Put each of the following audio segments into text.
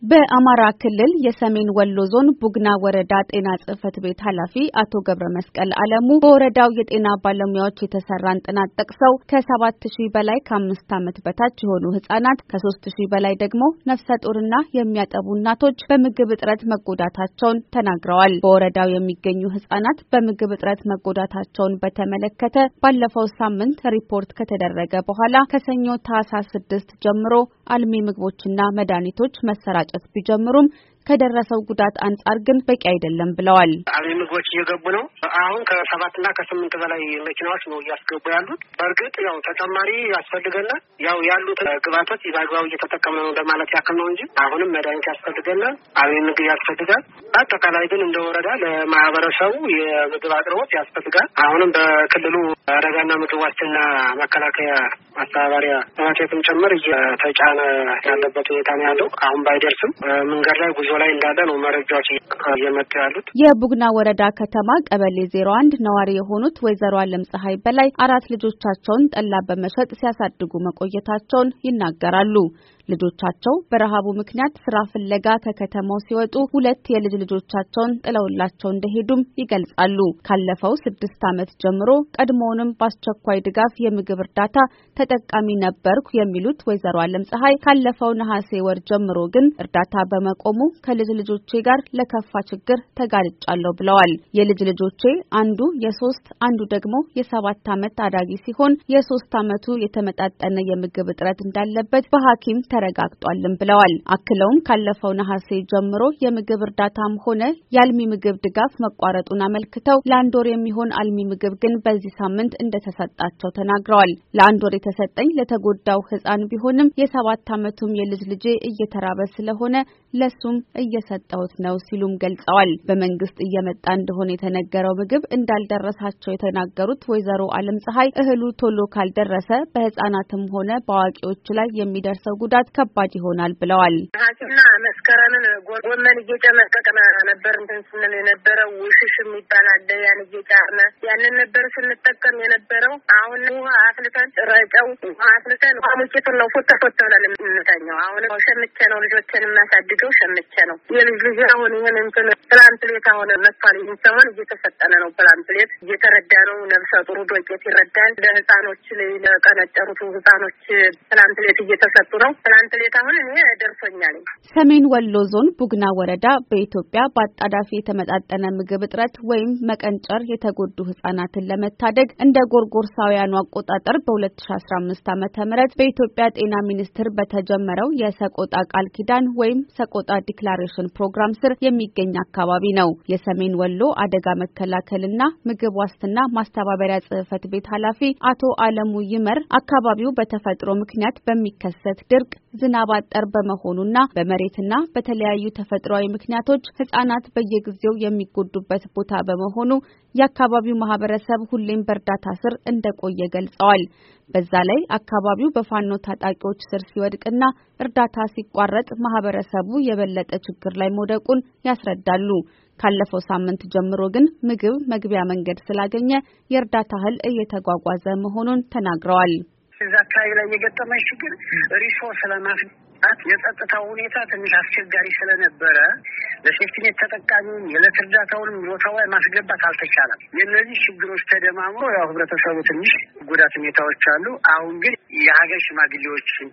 በአማራ ክልል የሰሜን ወሎ ዞን ቡግና ወረዳ ጤና ጽሕፈት ቤት ኃላፊ አቶ ገብረ መስቀል አለሙ በወረዳው የጤና ባለሙያዎች የተሰራን ጥናት ጠቅሰው ከ7000 በላይ ከ5 ዓመት በታች የሆኑ ህጻናት ከ3000 በላይ ደግሞ ነፍሰ ጡርና የሚያጠቡ እናቶች በምግብ እጥረት መጎዳታቸውን ተናግረዋል። በወረዳው የሚገኙ ህጻናት በምግብ እጥረት መጎዳታቸውን በተመለከተ ባለፈው ሳምንት ሪፖርት ከተደረገ በኋላ ከሰኞ ታህሳስ 6 ጀምሮ አልሚ ምግቦችና መድኃኒቶች መሰራጨት ቢጀምሩም ከደረሰው ጉዳት አንጻር ግን በቂ አይደለም ብለዋል። አልሚ ምግቦች እየገቡ ነው። አሁን ከ7 እና ከ8 በላይ መኪናዎች ነው እያስገቡ ያሉት። በእርግጥ ያው ተጨማሪ ያስፈልገናል። ያው ያሉት ግብአቶች በአግባቡ እየተጠቀምነው ነው ለማለት ያክል ነው እንጂ አሁንም መድኃኒት ያስፈልገናል፣ አልሚ ምግብ ያስፈልጋል። አጠቃላይ ግን እንደ ወረዳ ለማህበረሰቡ የምግብ አቅርቦት ያስፈልጋል። አሁንም በክልሉ አደጋና ምግብ ዋስትና መከላከያ ማስተባበሪያ ጽሕፈት ጭምር እየተጫነ ያለበት ሁኔታ ነው ያለው። አሁን ባይደርስም መንገድ ላይ ጉዞ ላይ እንዳለ ነው መረጃዎች እየመጡ ያሉት። የቡግና ወረዳ ከተማ ቀበሌ 01 ነዋሪ የሆኑት ወይዘሮ አለም ፀሐይ በላይ 4 ልጆቻቸውን ጠላ በመሸጥ ሲያሳድጉ መቆየታቸውን ይናገራሉ። ልጆቻቸው በረሃቡ ምክንያት ስራ ፍለጋ ከከተማው ሲወጡ 2 የልጅ ልጆቻቸውን ጥለውላቸው እንደሄዱም ይገልጻሉ። ካለፈው 6 ዓመት ጀምሮ ቀድሞውንም በአስቸኳይ ድጋፍ የምግብ እርዳታ ተጠቃሚ ነበርኩ የሚሉት ወይዘሮ አለም ፀሐይ ካለፈው ነሐሴ ወር ጀምሮ ግን እርዳታ በመቆሙ ከልጅ ልጆቼ ጋር ለከፋ ችግር ተጋልጫለሁ ብለዋል። የልጅ ልጆቼ አንዱ የ3 አንዱ ደግሞ የ7 ዓመት አዳጊ ሲሆን የ3 ዓመቱ የተመጣጠነ የምግብ እጥረት እንዳለበት በሐኪም ተረጋግጧልም ብለዋል። አክለውም ካለፈው ነሐሴ ጀምሮ የምግብ እርዳታም ሆነ የአልሚ ምግብ ድጋፍ መቋረጡን አመልክተው ለአንድ ወር የሚሆን አልሚ ምግብ ግን በዚህ ሳምንት እንደተሰጣቸው ተናግረዋል። ለአንድ ወር የተሰጠኝ ለተጎዳው ህፃን ቢሆንም የ7 ዓመቱም የልጅ ልጄ እየተራበ ስለሆነ ለሱም እየሰጠሁት ነው ሲሉም ገልጸዋል። በመንግስት እየመጣ እንደሆነ የተነገረው ምግብ እንዳልደረሳቸው የተናገሩት ወይዘሮ አለም ፀሐይ እህሉ ቶሎ ካልደረሰ በህፃናትም ሆነ በአዋቂዎች ላይ የሚደርሰው ጉዳት ከባድ ይሆናል ብለዋል። ሀኪምና መስከረምን ጎመን እየጨመቀቀና ነበር እንትን ስንል የነበረው ውሽሽ የሚባል አለ። ያን እየጫርነ ያንን ነበር ስንጠቀም የነበረው። አሁን ውሃ አፍልተን ረጨው አፍልተን ሙጭቱን ነው ፎቶ ብለን የምንተኛው። አሁን ሸምቼ ነው ልጆችን የማሳድገው ሸምቼ ነው። የልጅ ልጅ አሁን ይሄን እንትን ፕላንትሌት አሁን መጥቷል። ይሰማን እየተሰጠነ ነው። ፕላንትሌት እየተረዳ ነው። ነፍሰ ጡር ዶቄት ይረዳል። ለህፃኖች ለቀነጨሩት ህፃኖች ፕላንትሌት እየተሰጡ ነው። ፕላንትሌት አሁን እኔ ደርሶኛል። ሰሜን ወሎ ዞን ቡግና ወረዳ በኢትዮጵያ በአጣዳፊ የተመጣጠነ ምግብ እጥረት ወይም መቀንጨር የተጎዱ ህጻናትን ለመታደግ እንደ ጎርጎርሳውያኑ አቆጣጠር በ2015 ዓ.ም በኢትዮጵያ ጤና ሚኒስቴር በተጀመረው የሰቆጣ ቃል ኪዳን ወይም ሰቆጣ ዲክላሬሽን ፕሮግራም ስር የሚገኝ አካባቢ ነው። የሰሜን ወሎ አደጋ መከላከልና ምግብ ዋስትና ማስተባበሪያ ጽሕፈት ቤት ኃላፊ አቶ አለሙ ይመር አካባቢው በተፈጥሮ ምክንያት በሚከሰት ድርቅ ዝናብ አጠር በመሆኑና በመሬትና በተለያዩ ተፈጥሯዊ ምክንያቶች ህጻናት በየጊዜው የሚጎዱበት ቦታ በመሆኑ የአካባቢው ማህበረሰብ ሁሌም በእርዳታ ስር እንደቆየ ገልጸዋል። በዛ ላይ አካባቢው በፋኖ ታጣቂዎች ስር ሲወድቅና እርዳታ ሲቋረጥ ማህበረሰቡ የበለጠ ችግር ላይ መውደቁን ያስረዳሉ። ካለፈው ሳምንት ጀምሮ ግን ምግብ መግቢያ መንገድ ስላገኘ የእርዳታ እህል እየተጓጓዘ መሆኑን ተናግረዋል። እዛ አካባቢ ላይ የገጠመኝ ችግር ሪሶርስ ለማፍራት የጸጥታው ሁኔታ ትንሽ አስቸጋሪ ስለነበረ ለሴፍቲኔት ተጠቃሚው የዕለት እርዳታውን ቦታው ላይ ማስገባት አልተቻለም። የእነዚህ ችግሮች ተደማምሮ ያው ህብረተሰቡ ትንሽ ጉዳት ሁኔታዎች አሉ። አሁን ግን የሀገር ሽማግሌዎችን፣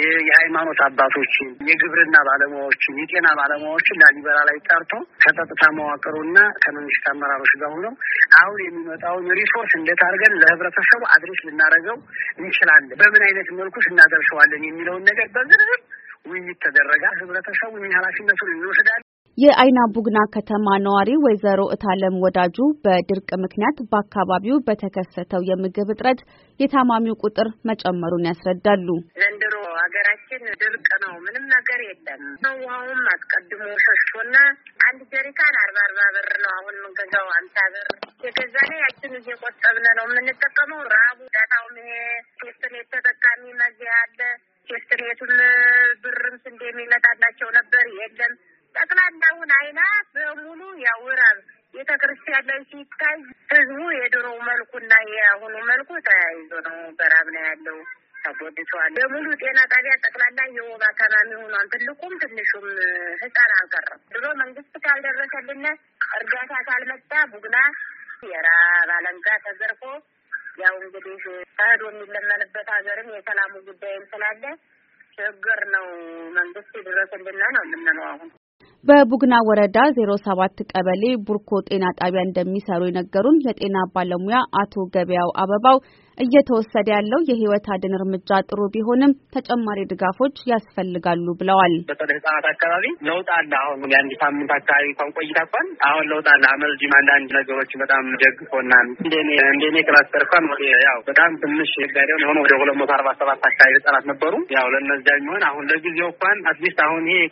የሃይማኖት አባቶችን፣ የግብርና ባለሙያዎችን፣ የጤና ባለሙያዎችን ላሊበላ ላይ ጠርቶ ከጸጥታ መዋቅሩና ከመንግስት አመራሮች ጋር ሆነው አሁን የሚመጣውን ሪሶርስ እንዴት አድርገን ለህብረተሰቡ አድሬስ ልናደርገው እንችላለን፣ በምን አይነት መልኩ እናደርሰዋለን የሚለውን ነገር በዝርዝር ውይይት ተደረገ። ህብረተሰቡ ኃላፊነቱን ይወስዳል። የአይና ቡግና ከተማ ነዋሪ ወይዘሮ እታለም ወዳጁ በድርቅ ምክንያት በአካባቢው በተከሰተው የምግብ እጥረት የታማሚው ቁጥር መጨመሩን ያስረዳሉ። ዘንድሮ ሀገራችን ድርቅ ነው፣ ምንም ነገር የለም። ውሃውም አስቀድሞ ሸሽቶና አንድ ጀሪካን 40 ብር ነው አሁን የምንገዛው 50 ብር የገዛኔ ያችን እየቆጠብን ነው የምንጠቀመው። ራቡ ዳታውም ይሄ ሴፍትኔት ተጠቃሚ መዚያ አለ። ሴፍትኔቱን ብርም ስንዴ የሚመጣላቸው ነበር የለም። ጠቅላላውን አይና በሙሉ ያውራል። ቤተክርስቲያን ላይ ሲታይ ህዝቡ የድሮው መልኩና የአሁኑ መልኩ ተያይዞ ነው። በራብ ነው ያለው። ተጎድቷል። በሙሉ ጤና ጣቢያ ጠቅላላ የወባ ታማሚ ሆኗል። ትልቁም ትንሹም ህፃን አልቀረም። ድሮ መንግስት ካልደረሰልን እርዳታ ካልመጣ ቡግና የራብ አለንጋ ተዘርፎ ያው እንግዲህ ታዶ የሚለመንበት ሀገርም የሰላሙ ጉዳይም ስላለ ችግር ነው። መንግስት ይድረስልና ነው የምንለው አሁን። በቡግና ወረዳ 07 ቀበሌ ቡርኮ ጤና ጣቢያ እንደሚሰሩ የነገሩን የጤና ባለሙያ አቶ ገበያው አበባው እየተወሰደ ያለው የህይወት አድን እርምጃ ጥሩ ቢሆንም ተጨማሪ ድጋፎች ያስፈልጋሉ ብለዋል። በተለይ ህጻናት አካባቢ ለውጥ አለ። አሁን የአንድ ሳምንት አካባቢ ቆይታ እንኳን አሁን ለውጥ አለ። አመልጂም አንዳንድ ነገሮች በጣም ደግፎናል። እንደኔ ክላስተር እንኳን ያው በጣም ትንሽ ጋሪውን የሆነ ወደ 247 አካባቢ ህጻናት ነበሩ። ያው ለነዚያ የሚሆን አሁን ለጊዜው እንኳን አትሊስት አሁን ይሄ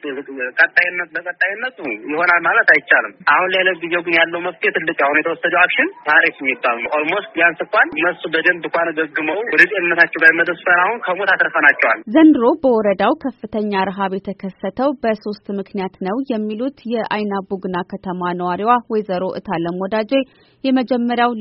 ቀጣይነቱ ይሆናል ማለት አይቻልም። አሁን ላይ ለጊዜው ግን ያለው መፍትሄ ትልቅ አሁን የተወሰደው አክሽን ታሪክ የሚባል ነው። ኦልሞስት ቢያንስ እንኳን እነሱ በደንብ እንኳን ደግመው ወደ ጤንነታቸው ባይመለሱ አሁን ከሞት አትርፈናቸዋል። ዘንድሮ በወረዳው ከፍተኛ ረሃብ የተከሰተው በ3 ምክንያት ነው የሚሉት የአይና ቡግና ከተማ ነዋሪዋ ወይዘሮ እታለም ወዳጄ የመጀመሪያው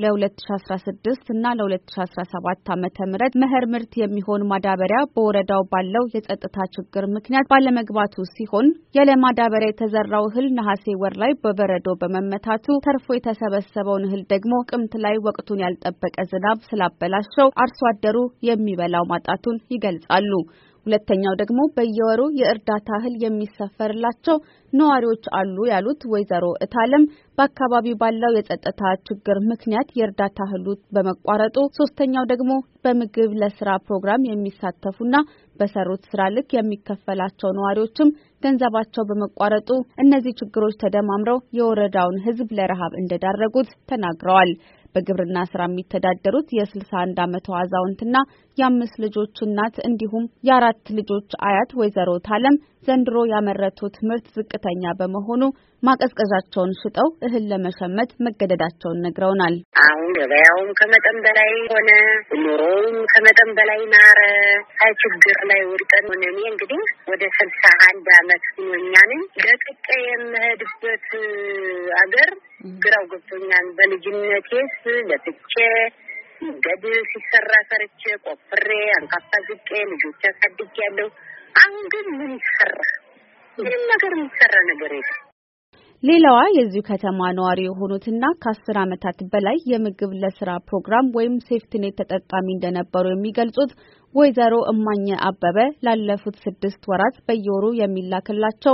ለ2016 እና ለ2017 ዓመተ ምህረት መኸር ምርት የሚሆን ማዳበሪያ በወረዳው ባለው የጸጥታ ችግር ምክንያት ባለመግባቱ ሲሆን ያለ ማዳበሪያ የተዘራው እህል ነሐሴ ወር ላይ በበረዶ በመመታቱ ተርፎ የተሰበሰበውን እህል ደግሞ ጥቅምት ላይ ወቅቱን ያልጠበቀ ዝናብ ስላበላሸው አርሶ አደሩ የሚበላው ማጣቱን ይገልጻሉ። ሁለተኛው ደግሞ በየወሩ የእርዳታ እህል የሚሰፈርላቸው ነዋሪዎች አሉ ያሉት ወይዘሮ እታለም በአካባቢው ባለው የጸጥታ ችግር ምክንያት የእርዳታ እህሉ በመቋረጡ፣ ሶስተኛው ደግሞ በምግብ ለስራ ፕሮግራም የሚሳተፉና በሰሩት ስራ ልክ የሚከፈላቸው ነዋሪዎችም ገንዘባቸው በመቋረጡ እነዚህ ችግሮች ተደማምረው የወረዳውን ሕዝብ ለረሃብ እንደዳረጉት ተናግረዋል። በግብርና ስራ የሚተዳደሩት የ61 ዓመቷ አዛውንትና የ5 ልጆች እናት እንዲሁም የ4 ልጆች አያት ወይዘሮ ታለም ዘንድሮ ያመረቱት ምርት ዝቅተኛ በመሆኑ ማቀዝቀዣቸውን ሽጠው እህል ለመሸመት መገደዳቸውን ነግረውናል። አሁን ገበያውም ከመጠን በላይ ሆነ፣ ኑሮውም ከመጠን በላይ ናረ። ችግር ላይ ወድቀን ሆነ። እኔ እንግዲህ ወደ 61 ዓመት ሆኛል። ለቅቄ የምሄድበት አገር ግራው ገብቶኛል። በልጅነቴስ ለጥቼ ገድ ሲሰራ ሰርቼ ቆፍሬ አንካፋ ዝቄ ልጆች አሳድጌያለሁ። አሁን ግን ምን ይሰራ? ምንም ነገር የሚሰራ ነገር የለም። ሌላዋ የዚሁ ከተማ ነዋሪ የሆኑትና ከ10 ዓመታት በላይ የምግብ ለስራ ፕሮግራም ወይም ሴፍቲኔት ተጠቃሚ እንደነበሩ የሚገልጹት ወይዘሮ እማኘ አበበ ላለፉት 6 ወራት በየወሩ የሚላክላቸው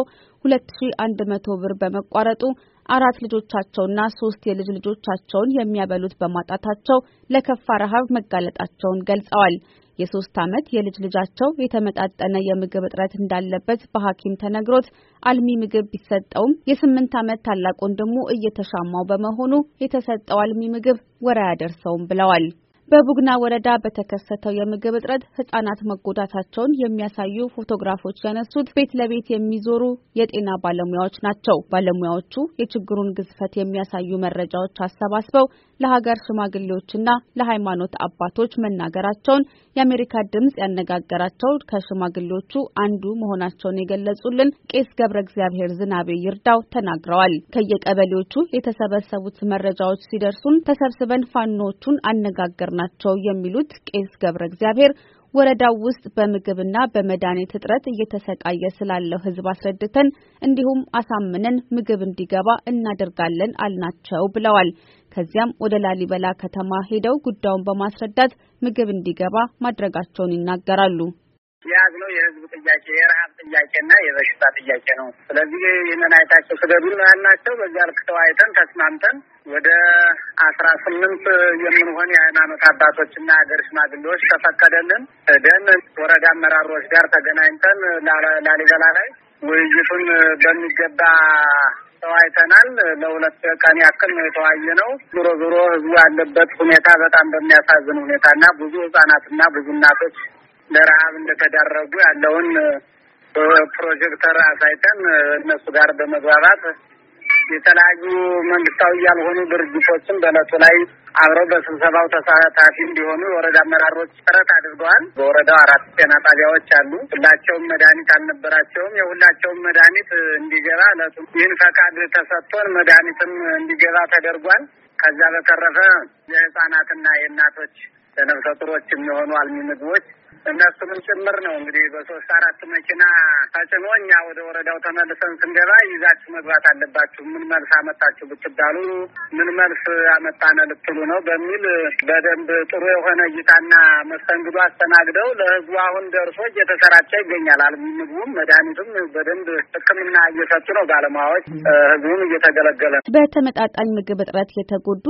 2100 ብር በመቋረጡ 4 ልጆቻቸውና 3 የልጅ ልጆቻቸውን የሚያበሉት በማጣታቸው ለከፋ ረሃብ መጋለጣቸውን ገልጸዋል። የ3 ዓመት የልጅ ልጃቸው የተመጣጠነ የምግብ እጥረት እንዳለበት በሐኪም ተነግሮት አልሚ ምግብ ቢሰጠውም የ8 ዓመት ታላቅ ወንድሙ እየተሻማው በመሆኑ የተሰጠው አልሚ ምግብ ወር አያደርሰውም ብለዋል። በቡግና ወረዳ በተከሰተው የምግብ እጥረት ህጻናት መጎዳታቸውን የሚያሳዩ ፎቶግራፎች ያነሱት ቤት ለቤት የሚዞሩ የጤና ባለሙያዎች ናቸው። ባለሙያዎቹ የችግሩን ግዝፈት የሚያሳዩ መረጃዎች አሰባስበው ለሀገር ሽማግሌዎችና ለሃይማኖት አባቶች መናገራቸውን የአሜሪካ ድምጽ ያነጋገራቸው ከሽማግሌዎቹ አንዱ መሆናቸውን የገለጹልን ቄስ ገብረ እግዚአብሔር ዝናቤ ይርዳው ተናግረዋል። ከየቀበሌዎቹ የተሰበሰቡት መረጃዎች ሲደርሱን ተሰብስበን ፋኖቹን አነጋገርናቸው የሚሉት ቄስ ገብረ እግዚአብሔር ወረዳው ውስጥ በምግብና በመድኃኒት እጥረት እየተሰቃየ ስላለው ህዝብ አስረድተን እንዲሁም አሳምነን ምግብ እንዲገባ እናደርጋለን አልናቸው ብለዋል። ከዚያም ወደ ላሊበላ ከተማ ሄደው ጉዳዩን በማስረዳት ምግብ እንዲገባ ማድረጋቸውን ይናገራሉ። ያዝነው የህዝብ ጥያቄ የረሃብ ጥያቄና የበሽታ ጥያቄ ነው። ስለዚህ ይህንን አይታቸው ስገዱን ያልናቸው በዚያ ልክ ተወያይተን ተስማምተን ወደ 18 የምንሆን የሃይማኖት አባቶችና ሀገር ሽማግሌዎች ተፈቀደልን። ደን ወረዳ አመራሮች ጋር ተገናኝተን ላሊበላ ላይ ውይይቱን በሚገባ ተወያይተናል። ለ2 ቀን ያክል ነው የተወያየነው። ዞሮ ህዝቡ ያለበት ሁኔታ በጣም በሚያሳዝን ሁኔታና ብዙ ህጻናትና ብዙ እናቶች ለረሃብ እንደተዳረጉ ያለውን ፕሮጀክተር አሳይተን እነሱ ጋር በመግባባት የተለያዩ መንግስታዊ ያልሆኑ ድርጅቶችን በእለቱ ላይ አብረው በስብሰባው ተሳታፊ እንዲሆኑ የወረዳ አመራሮች ጥረት አድርገዋል። በወረዳው 4 ጤና ጣቢያዎች አሉ። ሁላቸውም መድኃኒት አልነበራቸውም። የሁላቸውም መድኃኒት እንዲገባ እለቱ ይህን ፈቃድ ተሰጥቶን መድኃኒትም እንዲገባ ተደርጓል። ከዛ በተረፈ የህፃናትና የእናቶች ለነፍሰ ጡሮች የሚሆኑ አልሚ ምግቦች እነሱንም ጭምር ነው እንግዲህ በ3 4 መኪና ተጭኖ እኛ ወደ ወረዳው ተመልሰን ስንገባ ይዛችሁ መግባት አለባችሁ፣ ምን መልስ አመጣችሁ ብትባሉ ምን መልስ አመጣነ ልትሉ ነው በሚል በደንብ ጥሩ የሆነ እይታና መስተንግዶ አስተናግደው ለህዝቡ አሁን ደርሶ እየተሰራጨ ይገኛል። ምግቡም መድኃኒቱም በደንብ ሕክምና እየሰጡ ነው ባለሙያዎች፣ ህዝቡም እየተገለገለ። በተመጣጣኝ ምግብ እጥረት የተጎዱ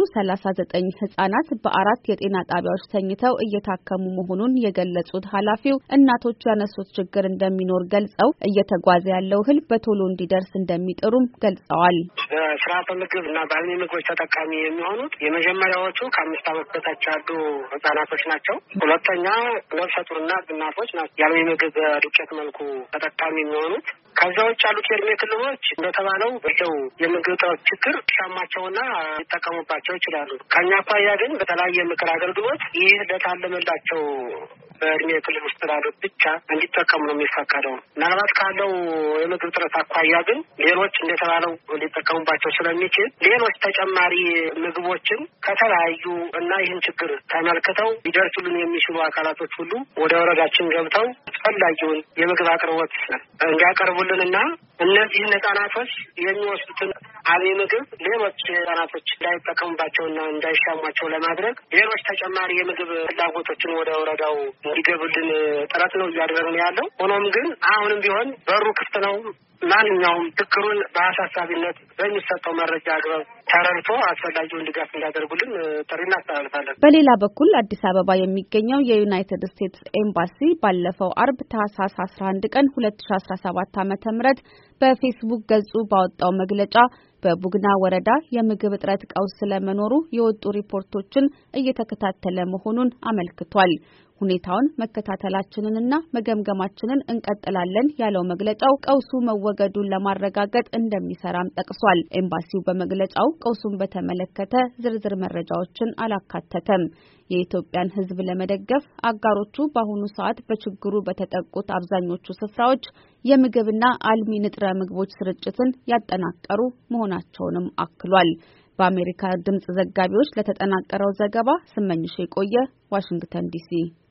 39 ህጻናት በ4 የጤና ጣቢያዎች ተኝተው እየታከሙ መሆኑን የገለጹት ኃላፊው እናቶች ያነሱት ችግር እንደሚኖር ገልጸው እየተጓዘ ያለው እህል በቶሎ እንዲደርስ እንደሚጥሩም ገልጸዋል። በስርዓተ ምግብ እና በአልሚ ምግቦች ተጠቃሚ የሚሆኑት የመጀመሪያዎቹ ከ5 ዓመት በታች ያሉ ህጻናቶች ናቸው። ሁለተኛ ነፍሰ ጡርና እናቶች ናቸው የአልሚ ምግብ ዱቄት መልኩ ተጠቃሚ የሚሆኑት። ከዛ ውጭ ያሉት የእድሜ ክልሎች እንደተባለው በለው የምግብ እጥረት ችግር ሻማቸውና ሊጠቀሙባቸው ይችላሉ። ከኛ አኳያ ግን በተለያየ ምክር አገልግሎት ይህ ለታለመላቸው በእድሜ ክልል ውስጥ ላሉት ብቻ እንዲጠቀሙ ነው የሚፈቀደው። ምናልባት ካለው የምግብ እጥረት አኳያ ግን ሌሎች እንደተባለው ሊጠቀሙባቸው ስለሚችል ሌሎች ተጨማሪ ምግቦችን ከተለያዩ እና ይህን ችግር ተመልክተው ሊደርሱልን የሚችሉ አካላቶች ሁሉ ወደ ወረዳችን ገብተው አስፈላጊውን የምግብ አቅርቦት እንዲያቀርቡልንና እነዚህን ህጻናቶች የሚወስዱትን አልሚ ምግብ ሌሎች ህጻናቶች እንዳይጠቀሙባቸውና እንዳይሻሟቸው ለማድረግ ሌሎች ተጨማሪ የምግብ ፍላጎቶችን ወደ ወረዳው እንዲገቡልን ጥረት ነው እያደረግን ያለው። ሆኖም ግን አሁንም ቢሆን በሩ ክፍት ነው። ማንኛውም ችግሩን በአሳሳቢነት በሚሰጠው መረጃ አግባብ ተረድቶ አስፈላጊውን ድጋፍ እንዳደርጉልን ጥሪ እናስተላልፋለን። በሌላ በኩል አዲስ አበባ የሚገኘው የዩናይትድ ስቴትስ ኤምባሲ ባለፈው አርብ ታህሳስ 11 ቀን 2017 ዓ.ም በፌስቡክ ገጹ ባወጣው መግለጫ በቡግና ወረዳ የምግብ እጥረት ቀውስ ስለመኖሩ የወጡ ሪፖርቶችን እየተከታተለ መሆኑን አመልክቷል። ሁኔታውን መከታተላችንንና መገምገማችንን እንቀጥላለን ያለው መግለጫው ቀውሱ መወገዱን ለማረጋገጥ እንደሚሰራም ጠቅሷል። ኤምባሲው በመግለጫው ቀውሱን በተመለከተ ዝርዝር መረጃዎችን አላካተተም። የኢትዮጵያን ሕዝብ ለመደገፍ አጋሮቹ በአሁኑ ሰዓት በችግሩ በተጠቁት አብዛኞቹ ስፍራዎች የምግብና አልሚ ንጥረ ምግቦች ስርጭትን ያጠናቀሩ መሆናቸውንም አክሏል። በአሜሪካ ድምጽ ዘጋቢዎች ለተጠናቀረው ዘገባ ስመኝሽ የቆየ ዋሽንግተን ዲሲ